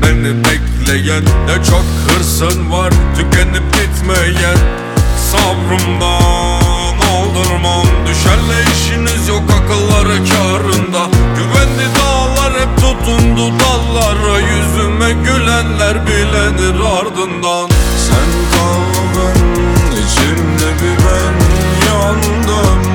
beni bekleyen. Ne çok hırsın var tükenip gitmeyen. Sabrımdan aldırmam, düşenle işiniz yok, akılları kârında. Güvenli dağlar hep tutundu dallara, yüzüme gülenler bilenir ardından. Sen kaldın içimde, bir ben yandım.